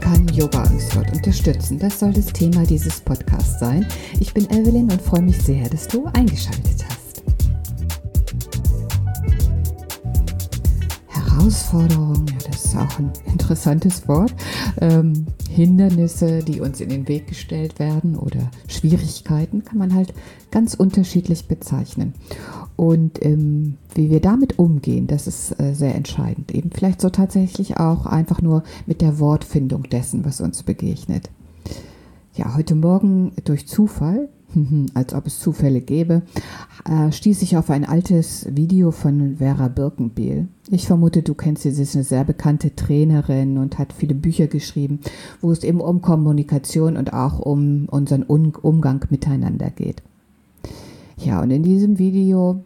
kann Yoga-Angstfurt unterstützen? Das soll das Thema dieses Podcasts sein. Ich bin Evelyn und freue mich sehr, dass du eingeschaltet hast. Herausforderung, ja, das ist auch ein interessantes Wort. Hindernisse, die uns in den Weg gestellt werden oder Schwierigkeiten, kann man halt ganz unterschiedlich bezeichnen. Und wie wir damit umgehen, das ist sehr entscheidend. Eben vielleicht so tatsächlich auch einfach nur mit der Wortfindung dessen, was uns begegnet. Ja, heute Morgen durch Zufall, als ob es Zufälle gäbe, stieß ich auf ein altes Video von Vera Birkenbiel. Ich vermute, du kennst sie, sie ist eine sehr bekannte Trainerin und hat viele Bücher geschrieben, wo es eben um Kommunikation und auch um unseren Umgang miteinander geht. Ja, und in diesem Video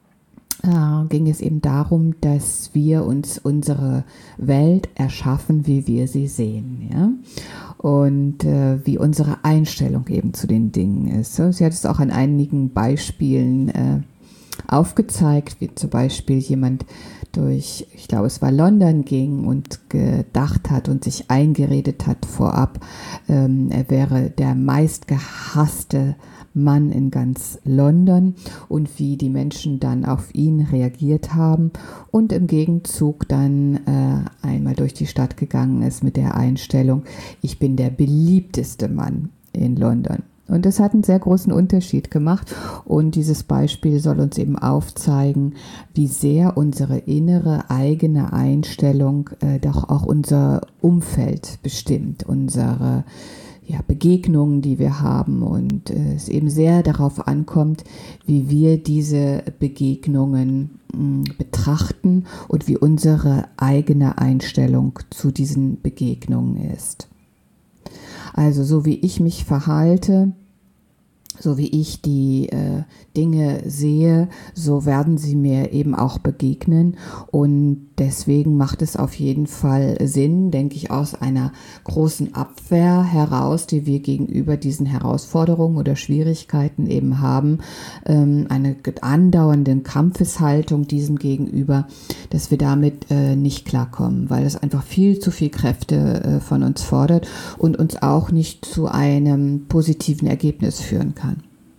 ging es eben darum, dass wir uns unsere Welt erschaffen, wie wir sie sehen, ja, und wie unsere Einstellung eben zu den Dingen ist. So, sie hat es auch an einigen Beispielen aufgezeigt, wie zum Beispiel jemand durch, ich glaube es war London ging und gedacht hat und sich eingeredet hat vorab, er wäre der meistgehasste Mann in ganz London und wie die Menschen dann auf ihn reagiert haben und im Gegenzug dann einmal durch die Stadt gegangen ist mit der Einstellung, ich bin der beliebteste Mann in London. Und das hat einen sehr großen Unterschied gemacht und dieses Beispiel soll uns eben aufzeigen, wie sehr unsere innere eigene Einstellung doch auch unser Umfeld bestimmt, unsere Begegnungen, die wir haben und es eben sehr darauf ankommt, wie wir diese Begegnungen betrachten und wie unsere eigene Einstellung zu diesen Begegnungen ist. Also so wie ich mich verhalte, so wie ich die Dinge sehe, so werden sie mir eben auch begegnen und deswegen macht es auf jeden Fall Sinn, denke ich, aus einer großen Abwehr heraus, die wir gegenüber diesen Herausforderungen oder Schwierigkeiten eben haben, eine andauernde Kampfeshaltung diesem gegenüber, dass wir damit nicht klarkommen, weil es einfach viel zu viel Kräfte von uns fordert und uns auch nicht zu einem positiven Ergebnis führen kann.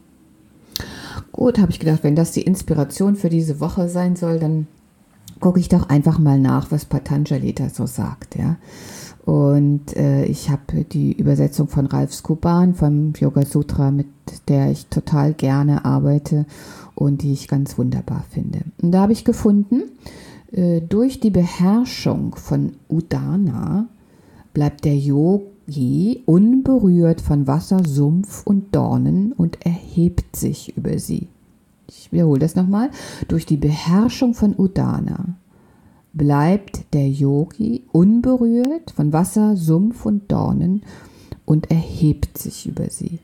Gut, habe ich gedacht, wenn das die Inspiration für diese Woche sein soll, dann gucke ich doch einfach mal nach, was Patanjali da so sagt, ja. Und ich habe die Übersetzung von Ralph Skuban vom Yoga Sutra, mit der ich total gerne arbeite und die ich ganz wunderbar finde. Und da habe ich gefunden, durch die Beherrschung von Udana bleibt der Yogi unberührt von Wasser, Sumpf und Dornen und erhebt sich über sie. Ich wiederhole das nochmal. Durch die Beherrschung von Udana bleibt der Yogi unberührt von Wasser, Sumpf und Dornen und erhebt sich über sie.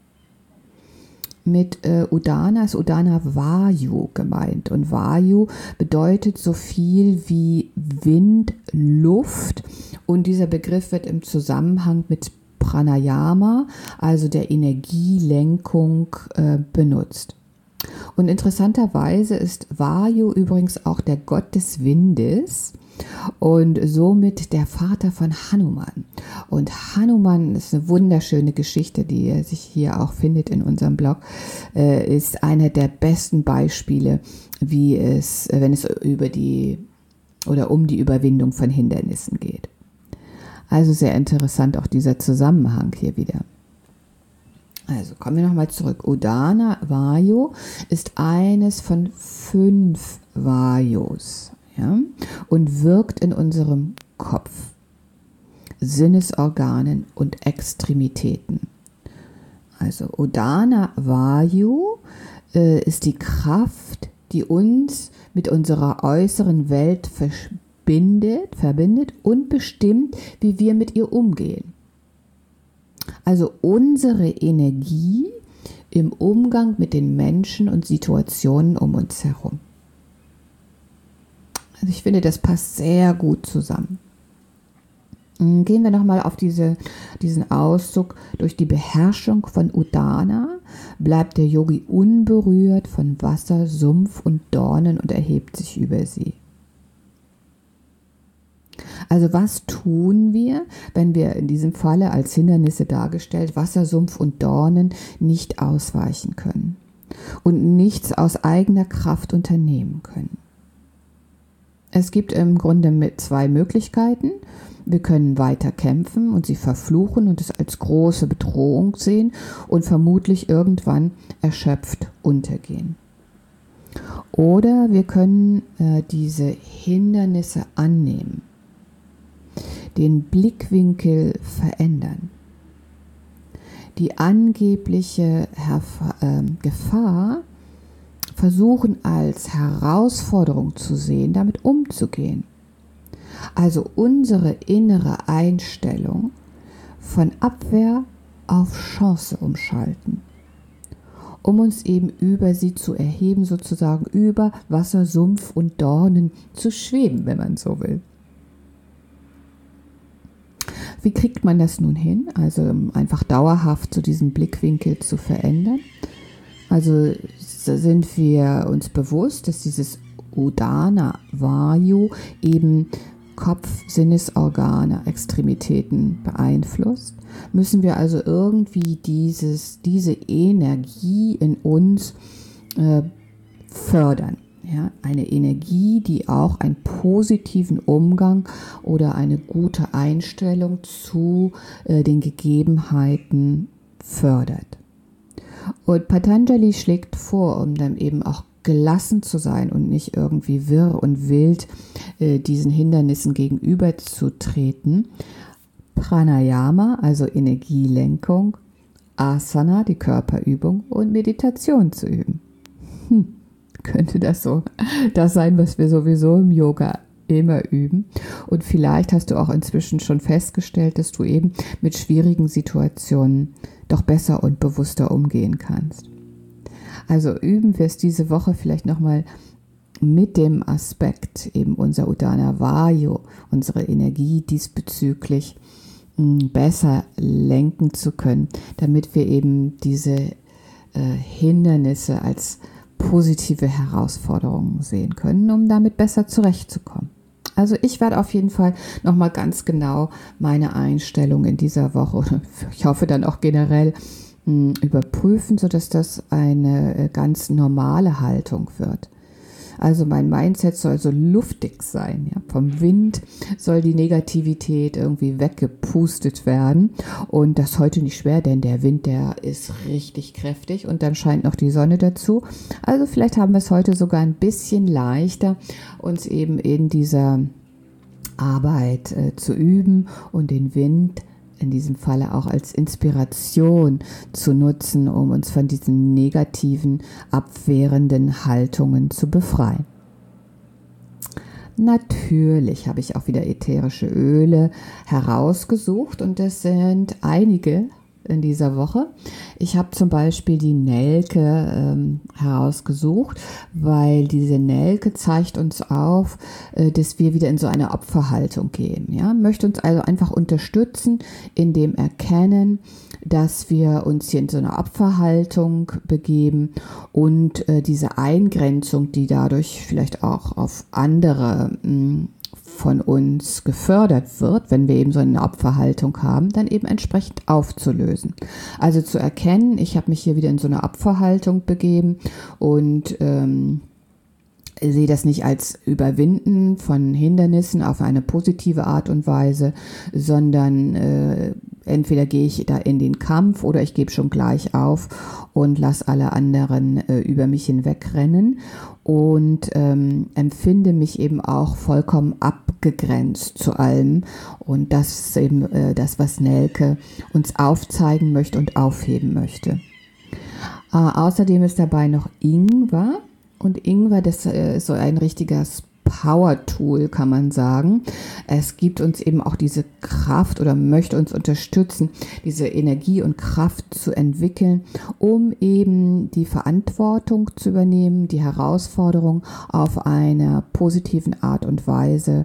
Mit Udana ist Udana Vayu gemeint und Vayu bedeutet so viel wie Wind, Luft und dieser Begriff wird im Zusammenhang mit Pranayama, also der Energielenkung, benutzt. Und interessanterweise ist Vayu übrigens auch der Gott des Windes und somit der Vater von Hanuman. Und Hanuman ist eine wunderschöne Geschichte, die sich hier auch findet in unserem Blog, ist einer der besten Beispiele, wie es, wenn es um die Überwindung von Hindernissen geht. Also sehr interessant auch dieser Zusammenhang hier wieder. Also kommen wir nochmal zurück. Udana Vayu ist eines von 5 Vayus, ja, und wirkt in unserem Kopf, Sinnesorganen und Extremitäten. Also Udana Vayu ist die Kraft, die uns mit unserer äußeren Welt verbindet und bestimmt, wie wir mit ihr umgehen. Also unsere Energie im Umgang mit den Menschen und Situationen um uns herum. Also ich finde, das passt sehr gut zusammen. Gehen wir nochmal auf diesen Auszug. Durch die Beherrschung von Udana bleibt der Yogi unberührt von Wasser, Sumpf und Dornen und erhebt sich über sie. Also was tun wir, wenn wir in diesem Falle als Hindernisse dargestellt Wasser, Sumpf und Dornen nicht ausweichen können und nichts aus eigener Kraft unternehmen können? Es gibt im Grunde zwei Möglichkeiten. Wir können weiter kämpfen und sie verfluchen und es als große Bedrohung sehen und vermutlich irgendwann erschöpft untergehen. Oder wir können diese Hindernisse annehmen, den Blickwinkel verändern, die angebliche Gefahr versuchen als Herausforderung zu sehen, damit umzugehen. Also unsere innere Einstellung von Abwehr auf Chance umschalten, um uns eben über sie zu erheben, sozusagen über Wasser, Sumpf und Dornen zu schweben, wenn man so will. Wie kriegt man das nun hin? Also einfach dauerhaft so diesen Blickwinkel zu verändern. Also sind wir uns bewusst, dass dieses Udana Vayu eben Kopf, Sinnesorgane, Extremitäten beeinflusst, müssen wir also irgendwie diese Energie in uns fördern. Ja, eine Energie, die auch einen positiven Umgang oder eine gute Einstellung zu den Gegebenheiten fördert. Und Patanjali schlägt vor, um dann eben auch gelassen zu sein und nicht irgendwie wirr und wild diesen Hindernissen gegenüberzutreten, Pranayama, also Energielenkung, Asana, die Körperübung und Meditation zu üben. Könnte das sein, was wir sowieso im Yoga immer üben. Und vielleicht hast du auch inzwischen schon festgestellt, dass du eben mit schwierigen Situationen doch besser und bewusster umgehen kannst. Also üben wir es diese Woche vielleicht nochmal mit dem Aspekt, eben unser Udana Vayu, unsere Energie diesbezüglich besser lenken zu können, damit wir eben diese Hindernisse als positive Herausforderungen sehen können, um damit besser zurechtzukommen. Also ich werde auf jeden Fall nochmal ganz genau meine Einstellung in dieser Woche, ich hoffe dann auch generell, überprüfen, sodass das eine ganz normale Haltung wird. Also mein Mindset soll so luftig sein. Ja? Vom Wind soll die Negativität irgendwie weggepustet werden. Und das ist heute nicht schwer, denn der Wind, der ist richtig kräftig und dann scheint noch die Sonne dazu. Also vielleicht haben wir es heute sogar ein bisschen leichter, uns eben in dieser Arbeit zu üben und den Wind in diesem Falle auch als Inspiration zu nutzen, um uns von diesen negativen, abwehrenden Haltungen zu befreien. Natürlich habe ich auch wieder ätherische Öle herausgesucht und es sind einige in dieser Woche. Ich habe zum Beispiel die Nelke herausgesucht, weil diese Nelke zeigt uns auf, dass wir wieder in so eine Opferhaltung gehen. Ja? Möchte uns also einfach unterstützen in dem Erkennen, dass wir uns hier in so eine Opferhaltung begeben und diese Eingrenzung, die dadurch vielleicht auch auf andere von uns gefördert wird, wenn wir eben so eine Opferhaltung haben, dann eben entsprechend aufzulösen. Also zu erkennen, ich habe mich hier wieder in so eine Opferhaltung begeben und sehe das nicht als Überwinden von Hindernissen auf eine positive Art und Weise, sondern entweder gehe ich da in den Kampf oder ich gebe schon gleich auf und lasse alle anderen über mich hinwegrennen und empfinde mich eben auch vollkommen abgegrenzt zu allem. Und das ist eben das, was Nelke uns aufzeigen möchte und aufheben möchte. Außerdem ist dabei noch Ingwer. Und Ingwer, das ist so ein richtiges Power-Tool, kann man sagen. Es gibt uns eben auch diese Kraft oder möchte uns unterstützen, diese Energie und Kraft zu entwickeln, um eben die Verantwortung zu übernehmen, die Herausforderung auf einer positiven Art und Weise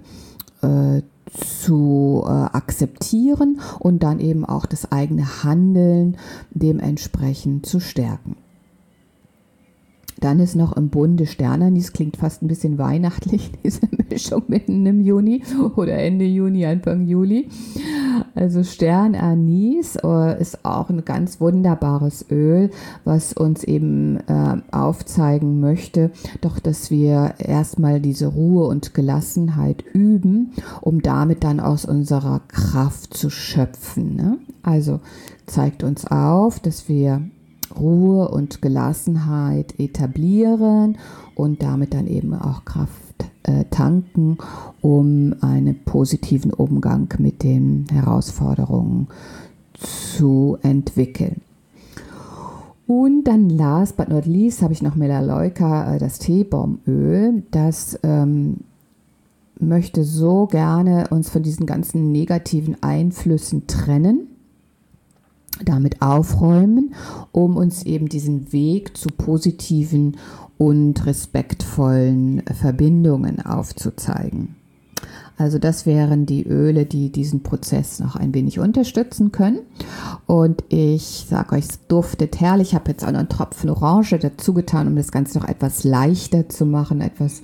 zu akzeptieren und dann eben auch das eigene Handeln dementsprechend zu stärken. Dann ist noch im Bunde Sternanis, klingt fast ein bisschen weihnachtlich, diese Mischung mitten im Juni oder Ende Juni, Anfang Juli. Also Sternanis ist auch ein ganz wunderbares Öl, was uns eben aufzeigen möchte, doch dass wir erstmal diese Ruhe und Gelassenheit üben, um damit dann aus unserer Kraft zu schöpfen, ne? Also zeigt uns auf, dass wir Ruhe und Gelassenheit etablieren und damit dann eben auch Kraft tanken, um einen positiven Umgang mit den Herausforderungen zu entwickeln. Und dann last but not least habe ich noch Melaleuca, das Teebaumöl, das möchte so gerne uns von diesen ganzen negativen Einflüssen trennen, damit aufräumen, um uns eben diesen Weg zu positiven und respektvollen Verbindungen aufzuzeigen. Also das wären die Öle, die diesen Prozess noch ein wenig unterstützen können. Und ich sage euch, es duftet herrlich. Ich habe jetzt auch noch einen Tropfen Orange dazu getan, um das Ganze noch etwas leichter zu machen, etwas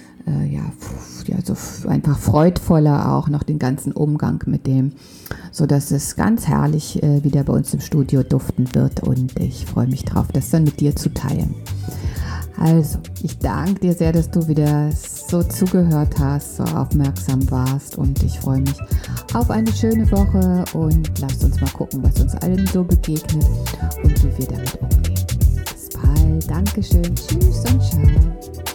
so einfach freudvoller auch noch den ganzen Umgang mit dem, sodass es ganz herrlich wieder bei uns im Studio duften wird und ich freue mich drauf, das dann mit dir zu teilen. Also, ich danke dir sehr, dass du wieder so zugehört hast, so aufmerksam warst und ich freue mich auf eine schöne Woche und lasst uns mal gucken, was uns allen so begegnet und wie wir damit umgehen. Bis bald, Dankeschön, tschüss und ciao.